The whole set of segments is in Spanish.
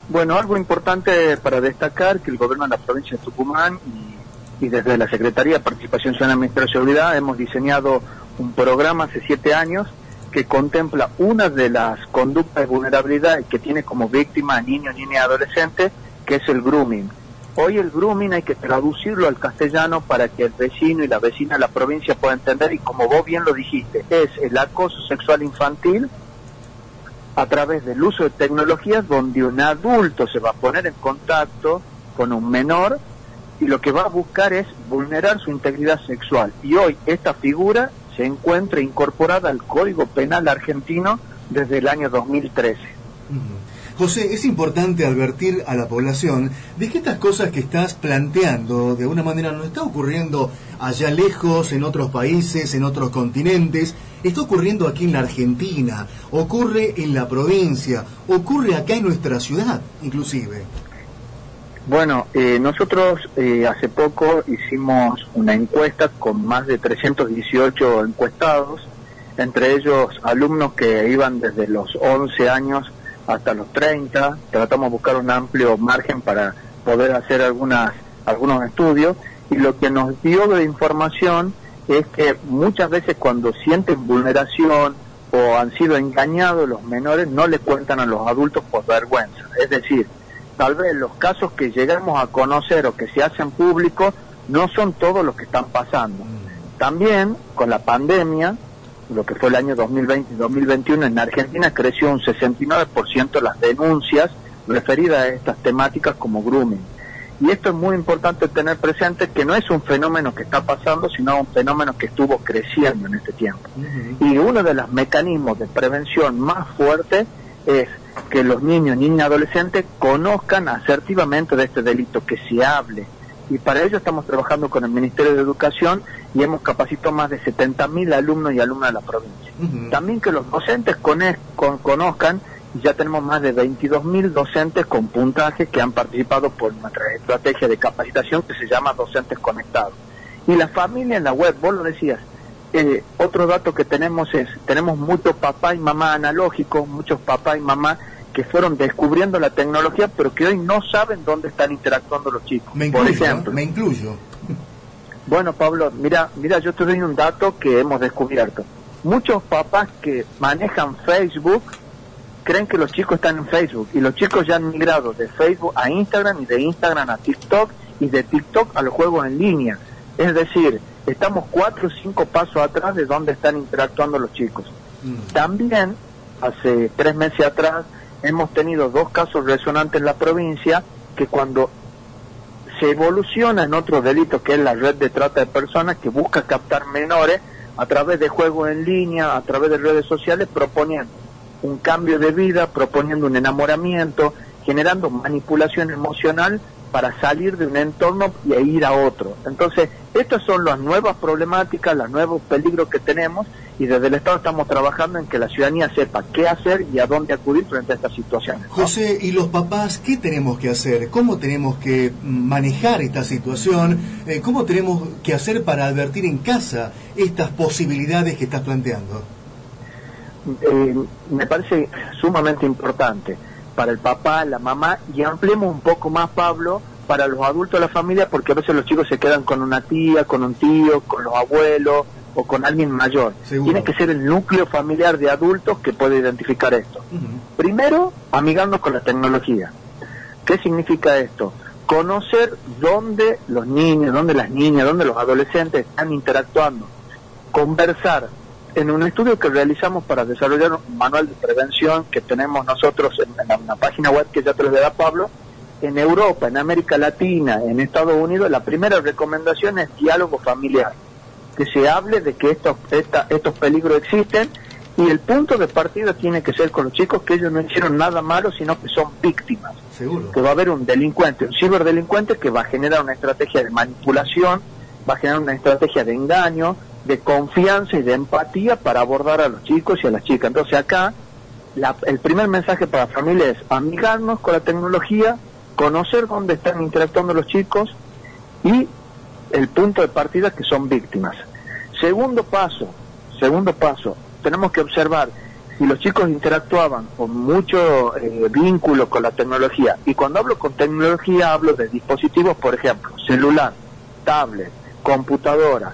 Bueno, algo importante para destacar que el gobierno de la provincia de Tucumán y desde la Secretaría de Participación Ciudadana y Ministerio de Seguridad hemos diseñado un programa hace 7 años que contempla una de las conductas de vulnerabilidad que tiene como víctima a niños, niñas y adolescentes, que es el grooming. Hoy el grooming hay que traducirlo al castellano para que el vecino y la vecina de la provincia puedan entender, y como vos bien lo dijiste, es el acoso sexual infantil a través del uso de tecnologías donde un adulto se va a poner en contacto con un menor y lo que va a buscar es vulnerar su integridad sexual. Y hoy esta figura se encuentra incorporada al Código Penal argentino desde el año 2013. José, es importante advertir a la población de que estas cosas que estás planteando de una manera no está ocurriendo allá lejos, en otros países, en otros continentes, está ocurriendo aquí en la Argentina, ocurre en la provincia, ocurre acá en nuestra ciudad, inclusive. Bueno, nosotros hace poco hicimos una encuesta con más de 318 encuestados, entre ellos alumnos que iban desde los 11 años hasta los 30, tratamos de buscar un amplio margen para poder hacer algunos estudios, y lo que nos dio de información es que muchas veces cuando sienten vulneración o han sido engañados los menores no le cuentan a los adultos por vergüenza. Es decir, tal vez los casos que llegamos a conocer o que se hacen públicos no son todos los que están pasando. También con la pandemia, lo que fue el año 2020 y 2021, en Argentina creció un 69% las denuncias referidas a estas temáticas como grooming. Y esto es muy importante tener presente, que no es un fenómeno que está pasando, sino un fenómeno que estuvo creciendo en este tiempo. Y uno de los mecanismos de prevención más fuertes es que los niños, niñas y adolescentes conozcan asertivamente de este delito, que se hable. Y para ello estamos trabajando con el Ministerio de Educación y hemos capacitado más de 70.000 alumnos y alumnas de la provincia. También que los docentes conozcan, y ya tenemos más de 22.000 docentes con puntaje que han participado por nuestra estrategia de capacitación que se llama Docentes Conectados. Y la familia en la web, vos lo decías, otro dato que tenemos tenemos muchos papá y mamá analógicos, muchos papá y mamá que fueron descubriendo la tecnología, pero que hoy no saben dónde están interactuando los chicos. Por ejemplo, me incluyo. Bueno, Pablo, mira, yo te doy un dato que hemos descubierto. Muchos papás que manejan Facebook creen que los chicos están en Facebook, y los chicos ya han migrado de Facebook a Instagram, y de Instagram a TikTok, y de TikTok a los juegos en línea. Es decir, estamos 4 o 5 pasos atrás de dónde están interactuando los chicos. También, hace 3 meses atrás, hemos tenido 2 casos resonantes en la provincia, que cuando se evoluciona en otro delito, que es la red de trata de personas, que busca captar menores a través de juegos en línea, a través de redes sociales, proponiendo un cambio de vida, proponiendo un enamoramiento, generando manipulación emocional para salir de un entorno y ir a otro. Entonces, estas son las nuevas problemáticas, los nuevos peligros que tenemos, y desde el Estado estamos trabajando en que la ciudadanía sepa qué hacer y a dónde acudir frente a estas situaciones, ¿no? José, ¿y los papás qué tenemos que hacer? ¿Cómo tenemos que manejar esta situación? ¿Cómo tenemos que hacer para advertir en casa estas posibilidades que estás planteando? Me parece sumamente importante para el papá, la mamá, y ampliemos un poco más, Pablo, para los adultos de la familia, porque a veces los chicos se quedan con una tía, con un tío, con los abuelos o con alguien mayor. Seguro. Tiene que ser el núcleo familiar de adultos que puede identificar esto. Primero, amigarnos con la tecnología. ¿Qué significa esto? Conocer dónde los niños, dónde las niñas, dónde los adolescentes están interactuando. Conversar. En un estudio que realizamos para desarrollar un manual de prevención que tenemos nosotros en una página web que ya te lo dará Pablo, en Europa, en América Latina, en Estados Unidos, la primera recomendación es diálogo familiar, que se hable de que estos peligros existen, y el punto de partida tiene que ser con los chicos que ellos no hicieron nada malo, sino que son víctimas. Seguro. Que va a haber un delincuente, un ciberdelincuente, que va a generar una estrategia de manipulación, va a generar una estrategia de engaño, de confianza y de empatía para abordar a los chicos y a las chicas. Entonces acá, el primer mensaje para la familia es amigarnos con la tecnología, conocer dónde están interactuando los chicos, y el punto de partida que son víctimas. Segundo paso, tenemos que observar y los chicos interactuaban con mucho vínculo con la tecnología. Y cuando hablo con tecnología hablo de dispositivos, por ejemplo, celular, tablet, computadora,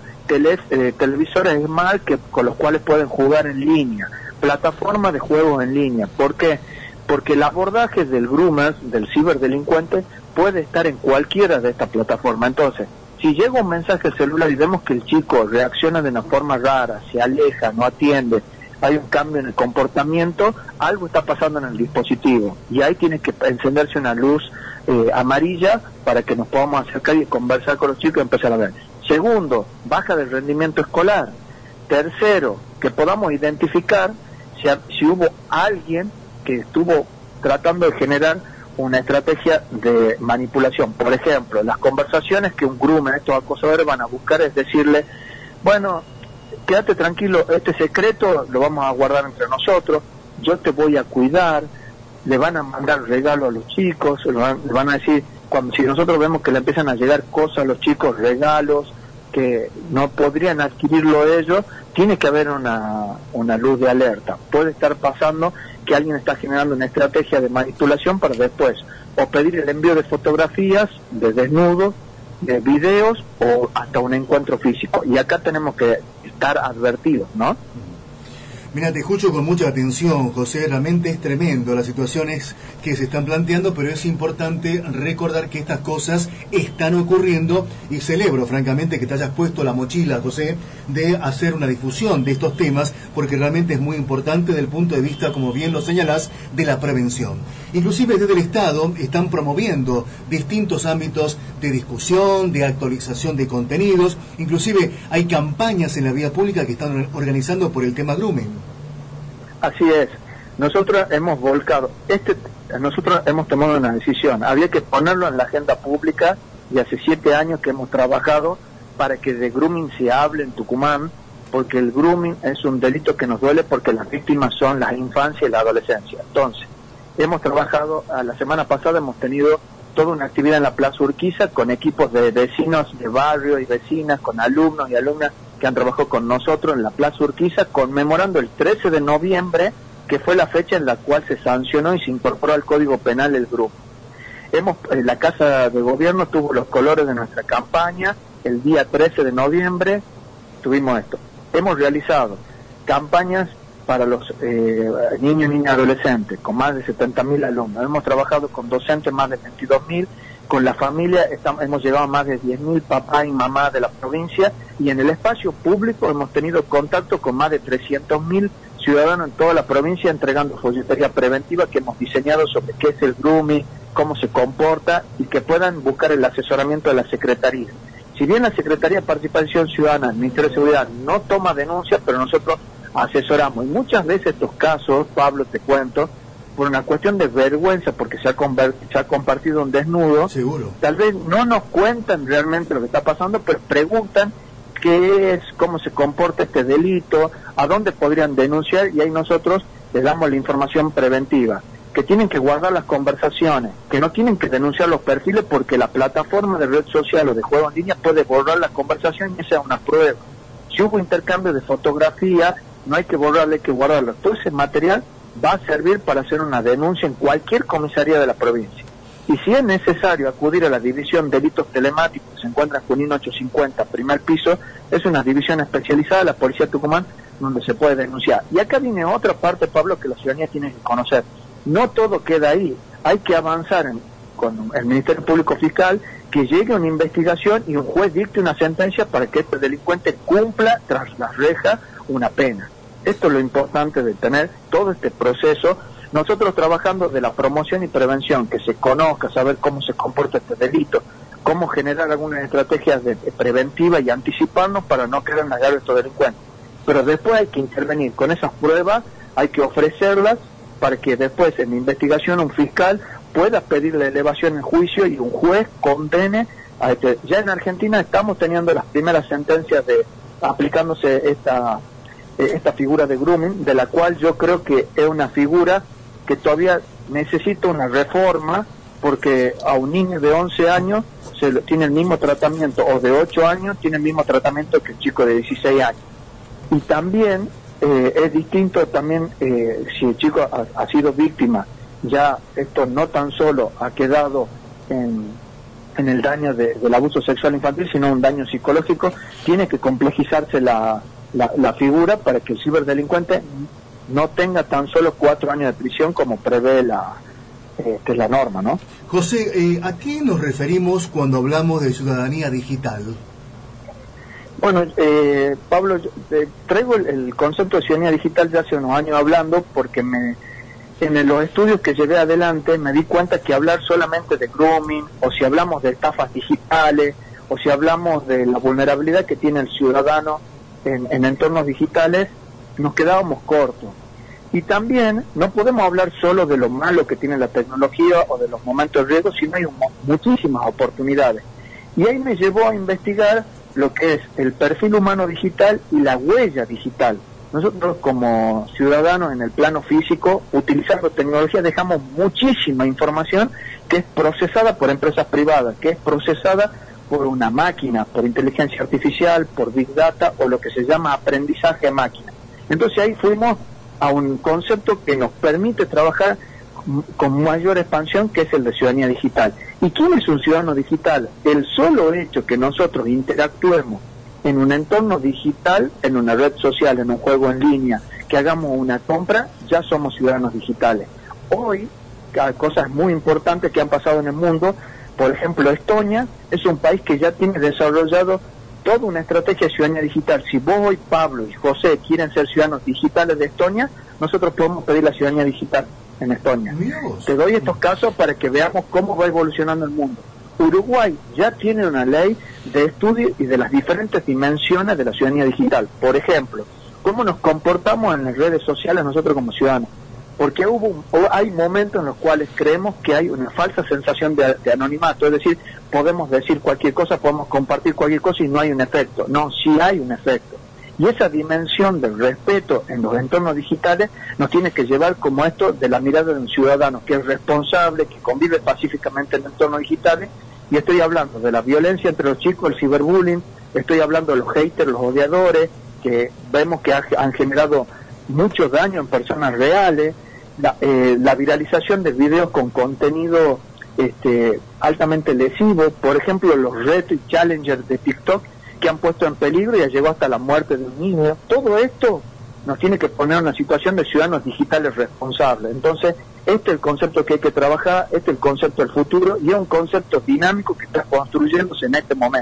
televisores smart con los cuales pueden jugar en línea, plataformas de juegos en línea. ¿Por qué? Porque el abordaje del groomer, del ciberdelincuente, puede estar en cualquiera de estas plataformas. Entonces, si llega un mensaje al celular y vemos que el chico reacciona de una forma rara, se aleja, no atiende, hay un cambio en el comportamiento, algo está pasando en el dispositivo, y ahí tiene que encenderse una luz amarilla para que nos podamos acercar y conversar con los chicos y empezar a ver. Segundo, baja del rendimiento escolar. Tercero, que podamos identificar si hubo alguien que estuvo tratando de generar una estrategia de manipulación. Por ejemplo, las conversaciones que un groomer, estos acosadores, van a buscar es decirle, bueno, quédate tranquilo, este secreto lo vamos a guardar entre nosotros, yo te voy a cuidar. Le van a mandar regalos a los chicos, le van a decir, si nosotros vemos que le empiezan a llegar cosas a los chicos, regalos que no podrían adquirirlo ellos, tiene que haber una luz de alerta. Puede estar pasando que alguien está generando una estrategia de manipulación para después o pedir el envío de fotografías, de desnudos, de videos o hasta un encuentro físico. Y acá tenemos que estar advertidos, ¿no? Mira, te escucho con mucha atención, José, realmente es tremendo las situaciones que se están planteando, pero es importante recordar que estas cosas están ocurriendo y celebro, francamente, que te hayas puesto la mochila, José, de hacer una difusión de estos temas, porque realmente es muy importante desde el punto de vista, como bien lo señalás, de la prevención. Inclusive desde el Estado están promoviendo distintos ámbitos de discusión, de actualización de contenidos, inclusive hay campañas en la vía pública que están organizando por el tema grooming. Así es. Nosotros hemos tomado una decisión. Había que ponerlo en la agenda pública y hace 7 años que hemos trabajado para que de grooming se hable en Tucumán, porque el grooming es un delito que nos duele porque las víctimas son la infancia y la adolescencia. Entonces, hemos trabajado, la semana pasada hemos tenido toda una actividad en la Plaza Urquiza con equipos de vecinos de barrio y vecinas, con alumnos y alumnas que han trabajado con nosotros en la Plaza Urquiza, conmemorando el 13 de noviembre, que fue la fecha en la cual se sancionó y se incorporó al Código Penal el grupo. La Casa de Gobierno tuvo los colores de nuestra campaña. El día 13 de noviembre tuvimos esto. Hemos realizado campañas para los niños y niñas adolescentes, con más de 70.000 alumnos. Hemos trabajado con docentes más de 22.000, con la familia hemos llegado a más de 10.000 papás y mamás de la provincia, y en el espacio público hemos tenido contacto con más de 300.000 ciudadanos en toda la provincia, entregando folletería preventiva que hemos diseñado sobre qué es el grooming, cómo se comporta, y que puedan buscar el asesoramiento de la Secretaría. Si bien la Secretaría de Participación Ciudadana, el Ministerio de Seguridad, no toma denuncias, pero nosotros asesoramos. Y muchas veces estos casos, Pablo, te cuento, por una cuestión de vergüenza, porque se ha compartido un desnudo. Seguro. Tal vez no nos cuentan realmente lo que está pasando, pero preguntan qué es, cómo se comporta este delito, a dónde podrían denunciar, y ahí nosotros les damos la información preventiva, que tienen que guardar las conversaciones, que no tienen que denunciar los perfiles, porque la plataforma de red social o de juego en línea puede borrar la conversación y esa es una prueba. Si hubo intercambio de fotografías, no hay que borrarle, hay que guardarlo. Todo ese material va a servir para hacer una denuncia en cualquier comisaría de la provincia. Y si es necesario acudir a la división de delitos telemáticos, que se encuentra en Junín 850, primer piso, es una división especializada de la Policía de Tucumán, donde se puede denunciar. Y acá viene otra parte, Pablo, que la ciudadanía tiene que conocer. No todo queda ahí, hay que avanzar con el Ministerio Público Fiscal, que llegue una investigación y un juez dicte una sentencia para que este delincuente cumpla tras las rejas una pena. Esto es lo importante de tener todo este proceso, nosotros trabajando de la promoción y prevención, que se conozca, saber cómo se comporta este delito, cómo generar algunas estrategias preventivas y anticiparnos para no quedar en la garra de estos delincuentes. Pero después hay que intervenir con esas pruebas, hay que ofrecerlas para que después en la investigación un fiscal pueda pedir la elevación en juicio y un juez condene a este. Ya en Argentina estamos teniendo las primeras sentencias aplicándose esta figura de grooming, de la cual yo creo que es una figura que todavía necesita una reforma, porque a un niño de 11 años tiene el mismo tratamiento, o de 8 años tiene el mismo tratamiento que el chico de 16 años. Y también es distinto también si el chico ha sido víctima. Ya esto no tan solo ha quedado en el daño del abuso sexual infantil, sino un daño psicológico. Tiene que complejizarse la figura para que el ciberdelincuente no tenga tan solo 4 años de prisión como prevé la norma, ¿no? José, ¿a qué nos referimos cuando hablamos de ciudadanía digital? Bueno, Pablo, traigo el concepto de ciudadanía digital ya hace unos años hablando, porque en los estudios que llevé adelante me di cuenta que hablar solamente de grooming, o si hablamos de estafas digitales, o si hablamos de la vulnerabilidad que tiene el ciudadano en entornos digitales, nos quedábamos cortos. Y también no podemos hablar solo de lo malo que tiene la tecnología o de los momentos de riesgo, sino hay muchísimas oportunidades. Y ahí me llevó a investigar lo que es el perfil humano digital y la huella digital. Nosotros como ciudadanos en el plano físico, utilizando tecnología, dejamos muchísima información que es procesada por empresas privadas, que es procesada por una máquina, por inteligencia artificial, por Big Data o lo que se llama aprendizaje máquina. Entonces ahí fuimos a un concepto que nos permite trabajar con mayor expansión, que es el de ciudadanía digital. ¿Y quién es un ciudadano digital? El solo hecho que nosotros interactuemos en un entorno digital, en una red social, en un juego en línea, que hagamos una compra, ya somos ciudadanos digitales. Hoy, hay cosas muy importantes que han pasado en el mundo. Por ejemplo, Estonia es un país que ya tiene desarrollado toda una estrategia de ciudadanía digital. Si vos hoy, Pablo y José, quieren ser ciudadanos digitales de Estonia, nosotros podemos pedir la ciudadanía digital en Estonia. Te doy estos casos para que veamos cómo va evolucionando el mundo. Uruguay ya tiene una ley de estudio y de las diferentes dimensiones de la ciudadanía digital. Por ejemplo, cómo nos comportamos en las redes sociales nosotros como ciudadanos. Porque hay momentos en los cuales creemos que hay una falsa sensación de anonimato, es decir, podemos decir cualquier cosa, podemos compartir cualquier cosa y no hay un efecto. No, sí hay un efecto. Y esa dimensión del respeto en los entornos digitales nos tiene que llevar como esto de la mirada de un ciudadano que es responsable, que convive pacíficamente en entornos digitales. Y estoy hablando de la violencia entre los chicos, el ciberbullying, estoy hablando de los haters, los odiadores, que vemos que han generado mucho daño en personas reales, la viralización de videos con contenido altamente lesivo, por ejemplo los retos y challengers de TikTok que han puesto en peligro y ha llegado hasta la muerte de un niño. Todo esto nos tiene que poner en una situación de ciudadanos digitales responsables. Entonces, este es el concepto que hay que trabajar, este es el concepto del futuro y es un concepto dinámico que está construyéndose en este momento.